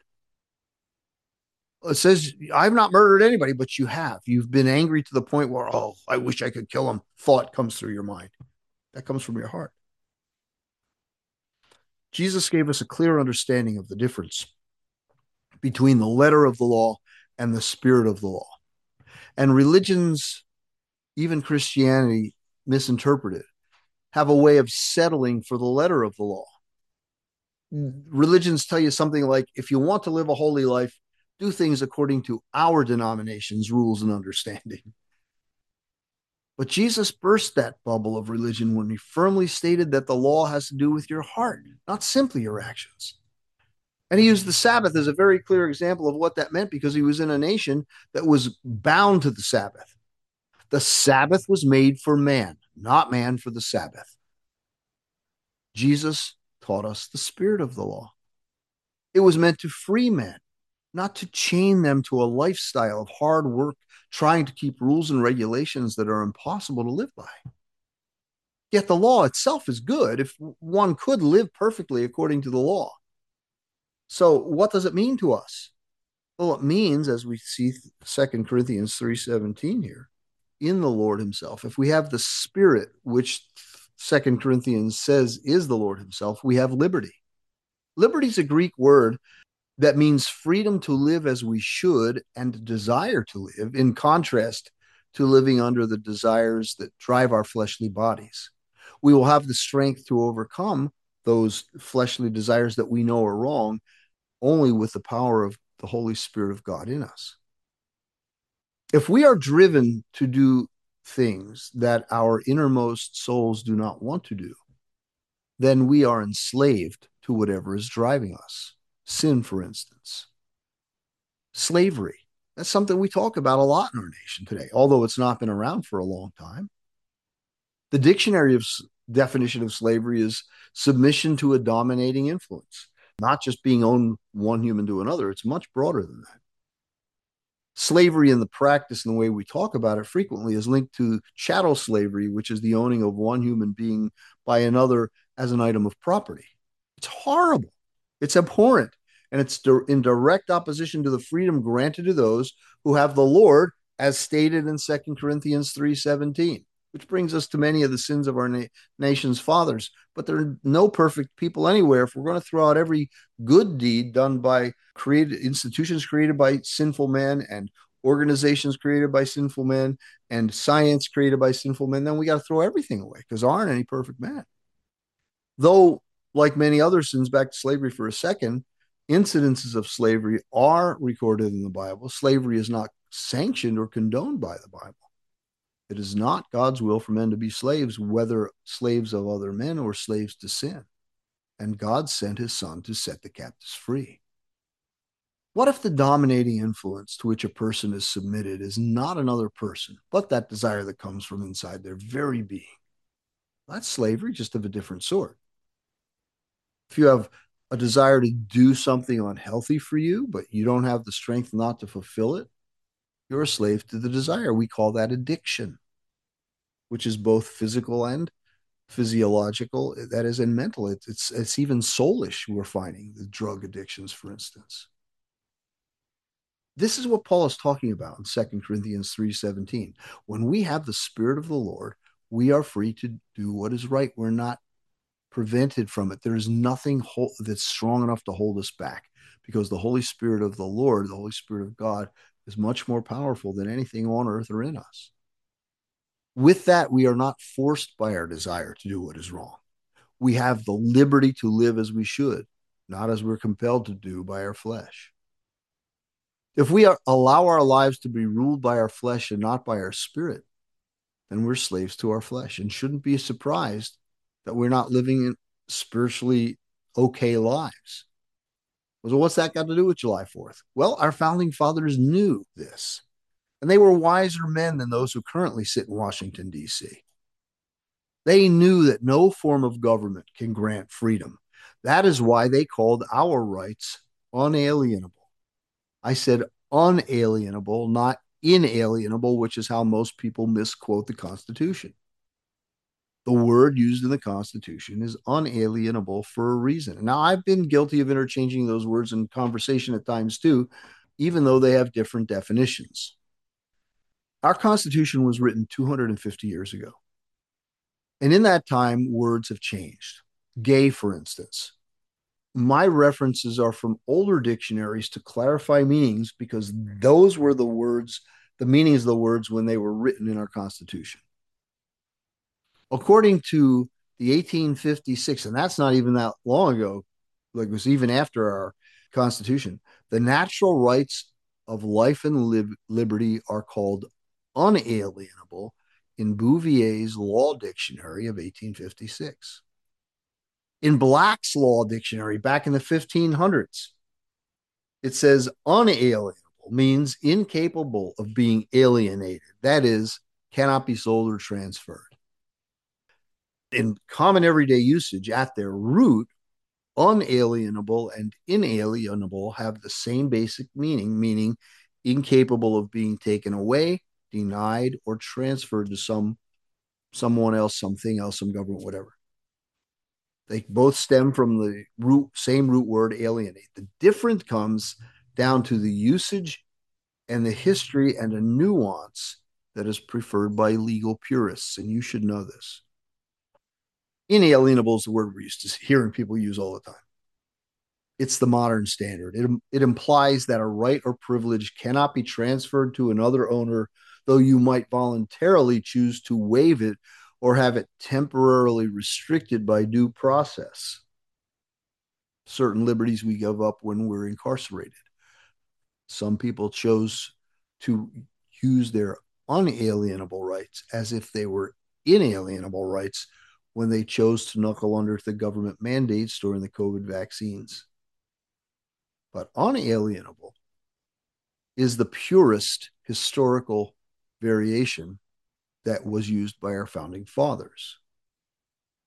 It says, I've not murdered anybody, but you have. You've been angry to the point where, oh, I wish I could kill him. Thought comes through your mind. That comes from your heart. Jesus gave us a clear understanding of the difference between the letter of the law and the spirit of the law. And religions, even Christianity, misinterpreted, have a way of settling for the letter of the law. Religions tell you something like, if you want to live a holy life, do things according to our denomination's rules and understanding. But Jesus burst that bubble of religion when he firmly stated that the law has to do with your heart, not simply your actions. And he used the Sabbath as a very clear example of what that meant, because he was in a nation that was bound to the Sabbath. The Sabbath was made for man, not man for the Sabbath. Jesus taught us the spirit of the law. It was meant to free men, not to chain them to a lifestyle of hard work, trying to keep rules and regulations that are impossible to live by. Yet the law itself is good if one could live perfectly according to the law. So what does it mean to us? Well, it means, as we see 2 Corinthians 3:17 here, in the Lord himself. If we have the Spirit, which 2 Corinthians says is the Lord himself, we have liberty. Liberty is a Greek word that means freedom to live as we should and desire to live, in contrast to living under the desires that drive our fleshly bodies. We will have the strength to overcome those fleshly desires that we know are wrong only with the power of the Holy Spirit of God in us. If we are driven to do things that our innermost souls do not want to do, then we are enslaved to whatever is driving us. Sin, for instance. Slavery. That's something we talk about a lot in our nation today, although it's not been around for a long time. The dictionary of definition of slavery is submission to a dominating influence, not just being owned one human to another. It's much broader than that. Slavery in the practice and the way we talk about it frequently is linked to chattel slavery, which is the owning of one human being by another as an item of property. It's horrible. It's abhorrent. And it's in direct opposition to the freedom granted to those who have the Lord, as stated in 2 Corinthians 3:17, which brings us to many of the sins of our nation's fathers. But there are no perfect people anywhere. If we're going to throw out every good deed done by created institutions created by sinful men and organizations created by sinful men and science created by sinful men, then we got to throw everything away because there aren't any perfect men. Though, like many other sins, back to slavery for a second, incidences of slavery are recorded in the Bible. Slavery is not sanctioned or condoned by the Bible. It is not God's will for men to be slaves, whether slaves of other men or slaves to sin. And God sent his son to set the captives free. What if the dominating influence to which a person is submitted is not another person, but that desire that comes from inside their very being? That's slavery, just of a different sort. If you have a desire to do something unhealthy for you, but you don't have the strength not to fulfill it, you're a slave to the desire. We call that addiction, which is both physical and physiological, that is, and mental. It's even soulish. We're finding the drug addictions, for instance. This is what Paul is talking about in 2 Corinthians 3:17. When we have the Spirit of the Lord, we are free to do what is right. We're not prevented from it. There is nothing that's strong enough to hold us back, because the Holy Spirit of the Lord, the Holy Spirit of God, is much more powerful than anything on earth or in us. With that, we are not forced by our desire to do what is wrong. We have the liberty to live as we should, not as we're compelled to do by our flesh. If we allow our lives to be ruled by our flesh and not by our spirit, then we're slaves to our flesh and shouldn't be surprised that we're not living in spiritually okay lives. So what's that got to do with July 4th? Well, our founding fathers knew this, and they were wiser men than those who currently sit in Washington, D.C. They knew that no form of government can grant freedom. That is why they called our rights unalienable. I said unalienable, not inalienable, which is how most people misquote the Constitution. The word used in the Constitution is unalienable for a reason. Now, I've been guilty of interchanging those words in conversation at times too, even though they have different definitions. Our Constitution was written 250 years ago. And in that time, words have changed. Gay, for instance. My references are from older dictionaries to clarify meanings, because those were the words, the meanings of the words when they were written in our Constitution. According to the 1856, and that's not even that long ago, like it was even after our Constitution, the natural rights of life and liberty are called unalienable in Bouvier's Law Dictionary of 1856. In Black's Law Dictionary back in the 1500s, it says unalienable means incapable of being alienated. That is, cannot be sold or transferred. In common everyday usage, at their root, unalienable and inalienable have the same basic meaning, meaning incapable of being taken away, denied, or transferred to someone else, something else, some government, whatever. They both stem from the same root word, alienate. The difference comes down to the usage and the history and a nuance that is preferred by legal purists, and you should know this. Inalienable is the word we're used to hearing people use all the time. It's the modern standard. It implies that a right or privilege cannot be transferred to another owner, though you might voluntarily choose to waive it or have it temporarily restricted by due process. Certain liberties we give up when we're incarcerated. Some people chose to use their unalienable rights as if they were inalienable rights when they chose to knuckle under the government mandates during the COVID vaccines. But unalienable is the purest historical variation that was used by our founding fathers.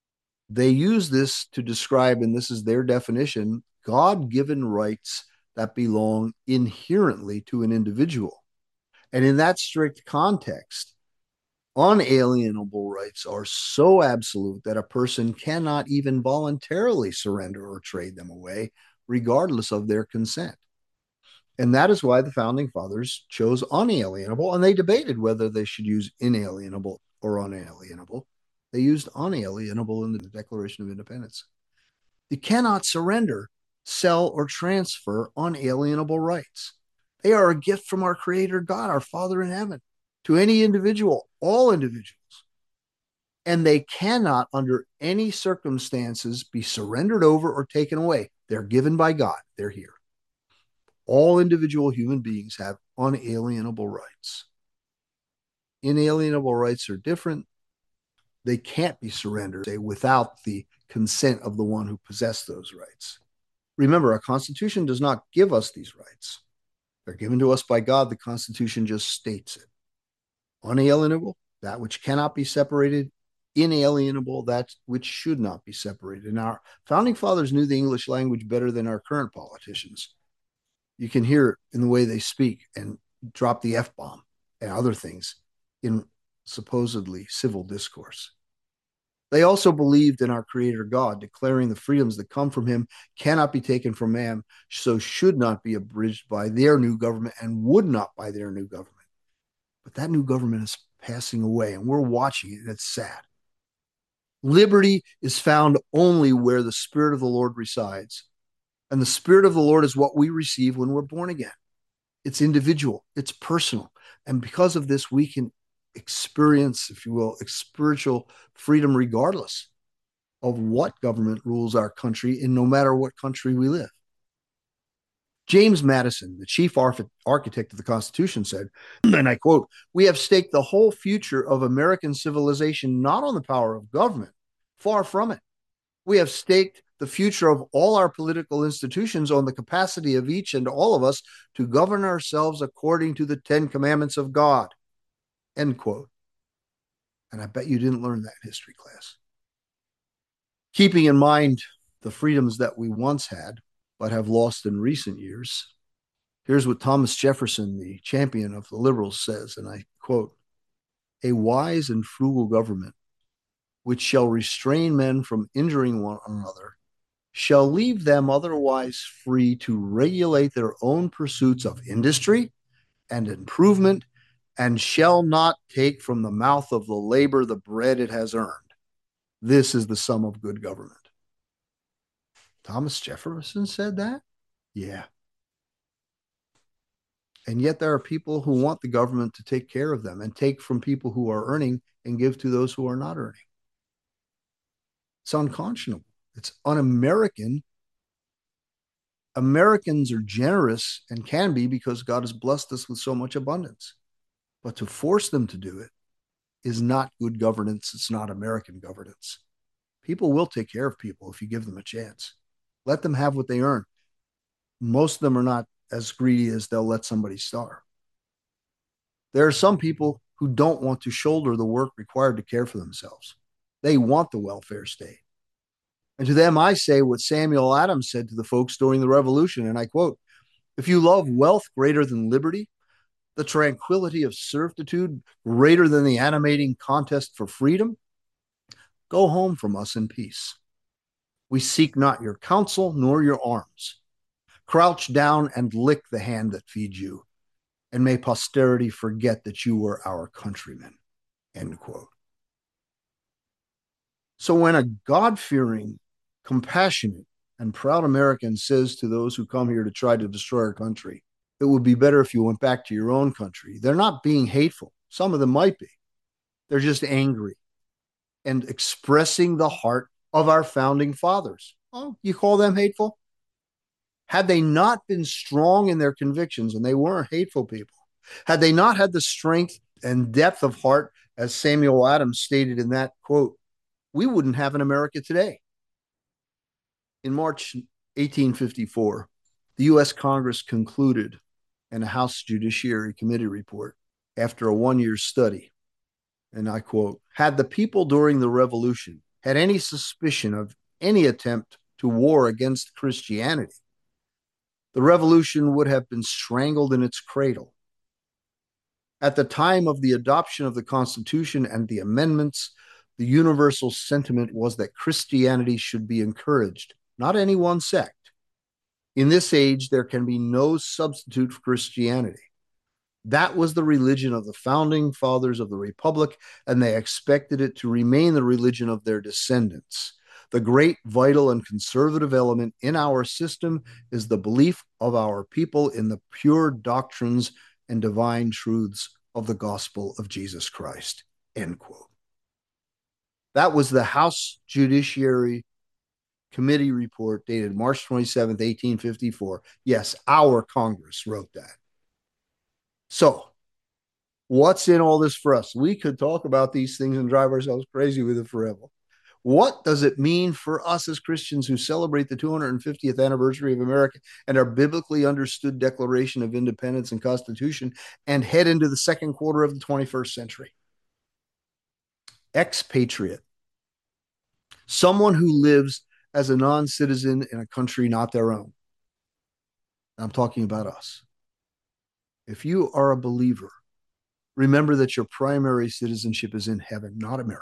They use this to describe, and this is their definition, God-given rights that belong inherently to an individual. And in that strict context, unalienable rights are so absolute that a person cannot even voluntarily surrender or trade them away, regardless of their consent. And that is why the founding fathers chose unalienable, and they debated whether they should use inalienable or unalienable. They used unalienable in the Declaration of Independence. You cannot surrender, sell, or transfer unalienable rights. They are a gift from our Creator God, our Father in heaven, to any individual, all individuals. And they cannot, under any circumstances, be surrendered over or taken away. They're given by God, they're here. All individual human beings have unalienable rights. Inalienable rights are different. They can't be surrendered without the consent of the one who possessed those rights. Remember, our Constitution does not give us these rights. They're given to us by God. The Constitution just states it. Unalienable, that which cannot be separated. Inalienable, that which should not be separated. And our founding fathers knew the English language better than our current politicians. You can hear it in the way they speak and drop the F-bomb and other things in supposedly civil discourse. They also believed in our Creator God, declaring the freedoms that come from Him cannot be taken from man, so should not be abridged by their new government and would not by their new government. But that new government is passing away, and we're watching it, and it's sad. Liberty is found only where the Spirit of the Lord resides. And the Spirit of the Lord is what we receive when we're born again. It's individual, it's personal. And because of this, we can experience, if you will, spiritual freedom regardless of what government rules our country and no matter what country we live. James Madison, the chief architect of the Constitution, said, and I quote, "We have staked the whole future of American civilization not on the power of government, far from it. We have staked the future of all our political institutions on the capacity of each and all of us to govern ourselves according to the 10 Commandments of God." End quote. And I bet you didn't learn that in history class. Keeping in mind the freedoms that we once had, but have lost in recent years, here's what Thomas Jefferson, the champion of the liberals, says, and I quote, "A wise and frugal government, which shall restrain men from injuring one another, shall leave them otherwise free to regulate their own pursuits of industry and improvement, and shall not take from the mouth of the labor the bread it has earned. This is the sum of good government." Thomas Jefferson said that? Yeah. And yet there are people who want the government to take care of them and take from people who are earning and give to those who are not earning. It's unconscionable. It's un-American. Americans are generous and can be because God has blessed us with so much abundance. But to force them to do it is not good governance. It's not American governance. People will take care of people if you give them a chance. Let them have what they earn. Most of them are not as greedy as they'll let somebody starve. There are some people who don't want to shoulder the work required to care for themselves. They want the welfare state. And to them, I say what Samuel Adams said to the folks during the Revolution, and I quote, "If you love wealth greater than liberty, the tranquility of servitude greater than the animating contest for freedom, go home from us in peace. We seek not your counsel nor your arms. Crouch down and lick the hand that feeds you, and may posterity forget that you were our countrymen." End quote. So when a God-fearing, compassionate, and proud American says to those who come here to try to destroy our country, "It would be better if you went back to your own country," they're not being hateful. Some of them might be. They're just angry and expressing the heart of our founding fathers. Oh, you call them hateful? Had they not been strong in their convictions, and they weren't hateful people, had they not had the strength and depth of heart, as Samuel Adams stated in that quote, we wouldn't have an America today. In March 1854, the U.S. Congress concluded in a House Judiciary Committee report after a one-year study, and I quote, "Had the people during the Revolution had any suspicion of any attempt to war against Christianity, the revolution would have been strangled in its cradle. At the time of the adoption of the Constitution and the amendments, the universal sentiment was that Christianity should be encouraged, not any one sect. In this age, there can be no substitute for Christianity. That was the religion of the founding fathers of the Republic, and they expected it to remain the religion of their descendants. The great, vital, and conservative element in our system is the belief of our people in the pure doctrines and divine truths of the gospel of Jesus Christ. End quote. That was the House Judiciary Committee report dated March 27th, 1854. Yes, our Congress wrote that. So, what's in all this for us? We could talk about these things and drive ourselves crazy with it forever. What does it mean for us as Christians who celebrate the 250th anniversary of America and our biblically understood Declaration of Independence and Constitution and head into the second quarter of the 21st century? Expatriate. Someone who lives as a non-citizen in a country not their own. I'm talking about us. If you are a believer, remember that your primary citizenship is in heaven, not America.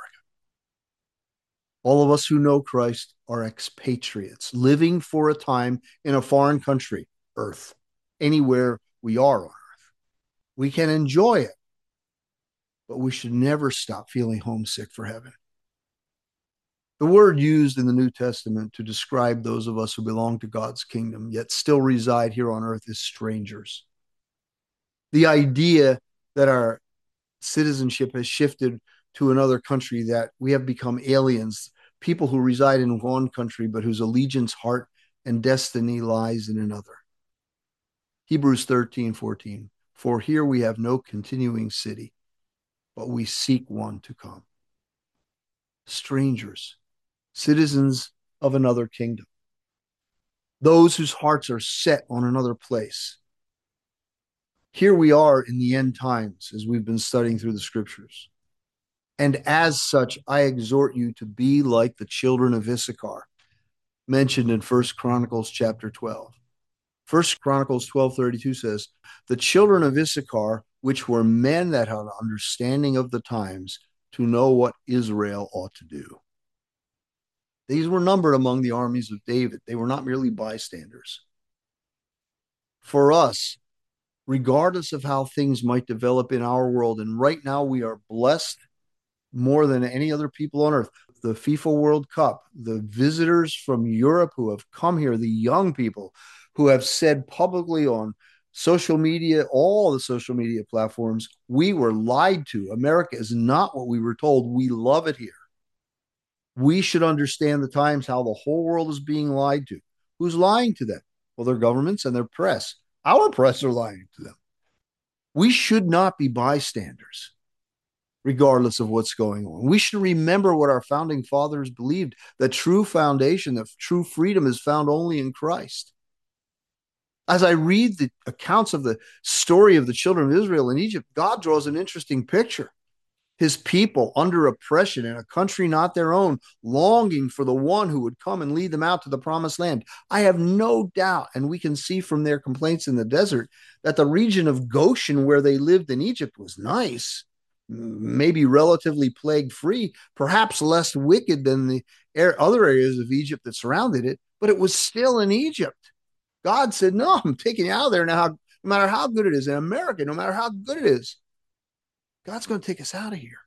All of us who know Christ are expatriates, living for a time in a foreign country, earth, anywhere we are on earth. We can enjoy it, but we should never stop feeling homesick for heaven. The word used in the New Testament to describe those of us who belong to God's kingdom, yet still reside here on earth, is strangers. The idea that our citizenship has shifted to another country, that we have become aliens, people who reside in one country but whose allegiance, heart, and destiny lies in another. Hebrews 13:14. For here we have no continuing city, but we seek one to come. Strangers, citizens of another kingdom, those whose hearts are set on another place. Here we are in the end times as we've been studying through the scriptures. And as such, I exhort you to be like the children of Issachar, mentioned in 1 Chronicles chapter 12. 1 Chronicles 12:32 says, the children of Issachar, which were men that had understanding of the times, to know what Israel ought to do. These were numbered among the armies of David. They were not merely bystanders. For us, regardless of how things might develop in our world, and right now we are blessed more than any other people on earth. The FIFA World Cup, the visitors from Europe who have come here, the young people who have said publicly on social media, all the social media platforms, we were lied to. America is not what we were told. We love it here. We should understand the times, how the whole world is being lied to. Who's lying to them? Well, their governments and their press. Our press are lying to them. We should not be bystanders, regardless of what's going on. We should remember what our founding fathers believed, that true foundation, that true freedom is found only in Christ. As I read the accounts of the story of the children of Israel in Egypt, God draws an interesting picture. His people under oppression in a country not their own, longing for the one who would come and lead them out to the promised land. I have no doubt, and we can see from their complaints in the desert, that the region of Goshen where they lived in Egypt was nice, maybe relatively plague-free, perhaps less wicked than the other areas of Egypt that surrounded it, but it was still in Egypt. God said, no, I'm taking you out of there now, no matter how good it is. In America, no matter how good it is, God's going to take us out of here.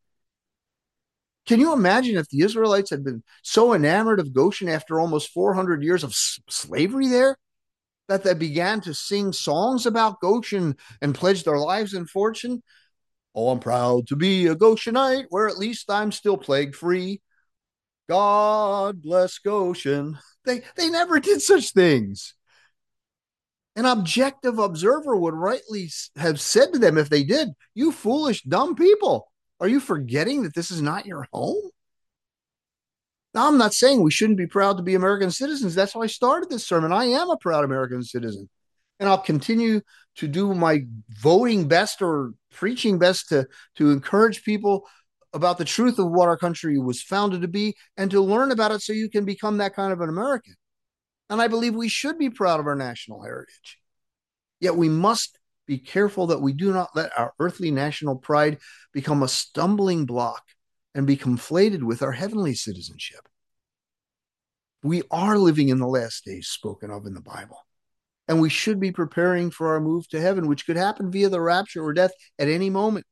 Can you imagine if the Israelites had been so enamored of Goshen after almost 400 years of slavery there that they began to sing songs about Goshen and pledge their lives and fortune? Oh, I'm proud to be a Goshenite, where at least I'm still plague-free. God bless Goshen. They never did such things. An objective observer would rightly have said to them, if they did, you foolish, dumb people, are you forgetting that this is not your home? Now, I'm not saying we shouldn't be proud to be American citizens. That's how I started this sermon. I am a proud American citizen, and I'll continue to do my voting best or preaching best to encourage people about the truth of what our country was founded to be and to learn about it so you can become that kind of an American. And I believe we should be proud of our national heritage. Yet we must be careful that we do not let our earthly national pride become a stumbling block and be conflated with our heavenly citizenship. We are living in the last days spoken of in the Bible, and we should be preparing for our move to heaven, which could happen via the rapture or death at any moment.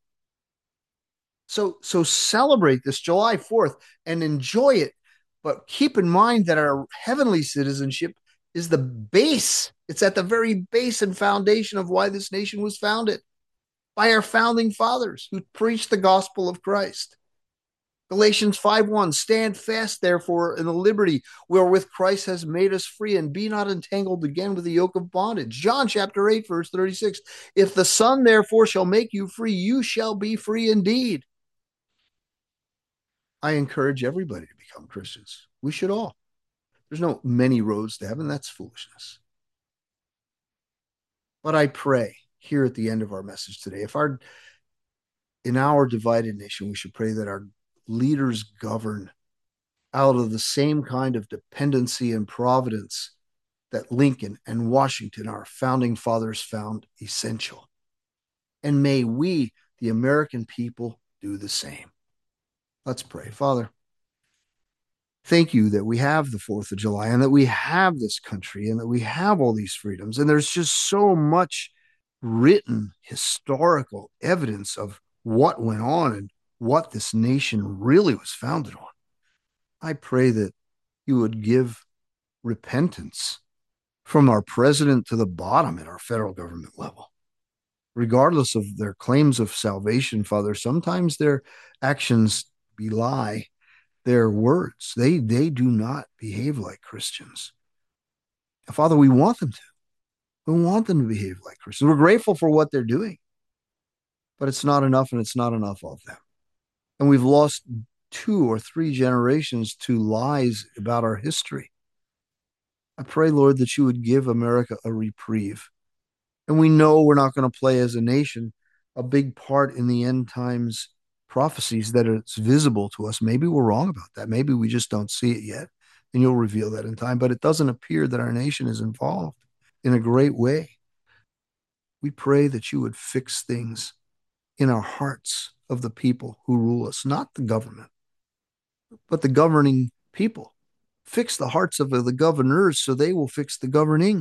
So celebrate this July 4th and enjoy it, but keep in mind that our heavenly citizenship is the base. It's at the very base and foundation of why this nation was founded by our founding fathers who preached the gospel of Christ. Galatians 5:1, stand fast, therefore, in the liberty wherewith Christ has made us free, and be not entangled again with the yoke of bondage. John chapter 8, verse 36, if the Son, therefore, shall make you free, you shall be free indeed. I encourage everybody to become Christians. We should all. There's no many roads to heaven. That's foolishness. But I pray here at the end of our message today, in our divided nation, we should pray that our leaders govern out of the same kind of dependency and providence that Lincoln and Washington, our founding fathers, found essential. And may we, the American people, do the same. Let's pray. Father, thank you that we have the 4th of July and that we have this country and that we have all these freedoms. And there's just so much written historical evidence of what went on and what this nation really was founded on. I pray that you would give repentance from our president to the bottom at our federal government level, regardless of their claims of salvation, Father. Sometimes their actions belie their words. They do not behave like Christians. Father, we want them to. We want them to behave like Christians. We're grateful for what they're doing, but it's not enough, and it's not enough of them. And we've lost 2 or 3 generations to lies about our history. I pray, Lord, that you would give America a reprieve. And we know we're not going to play as a nation a big part in the end times prophecies that it's visible to us. Maybe we're wrong about that. Maybe we just don't see it yet, and you'll reveal that in time. But it doesn't appear that our nation is involved in a great way. We pray that you would fix things in our hearts of the people who rule us, not the government, but the governing people. Fix the hearts of the governors so they will fix the governing.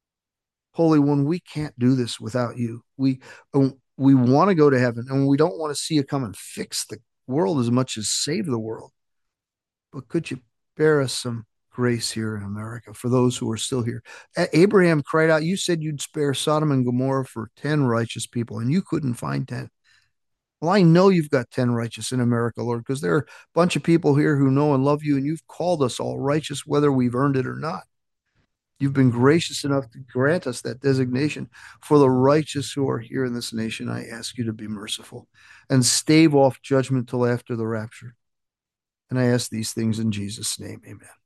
Holy One, we can't do this without you. We want to go to heaven, and we don't want to see you come and fix the world as much as save the world. But could you bear us some grace here in America for those who are still here? Abraham cried out, you said you'd spare Sodom and Gomorrah for 10 righteous people, and you couldn't find 10. Well, I know you've got 10 righteous in America, Lord, because there are a bunch of people here who know and love you, and you've called us all righteous, whether we've earned it or not. You've been gracious enough to grant us that designation. For the righteous who are here in this nation, I ask you to be merciful and stave off judgment till after the rapture. And I ask these things in Jesus' name. Amen.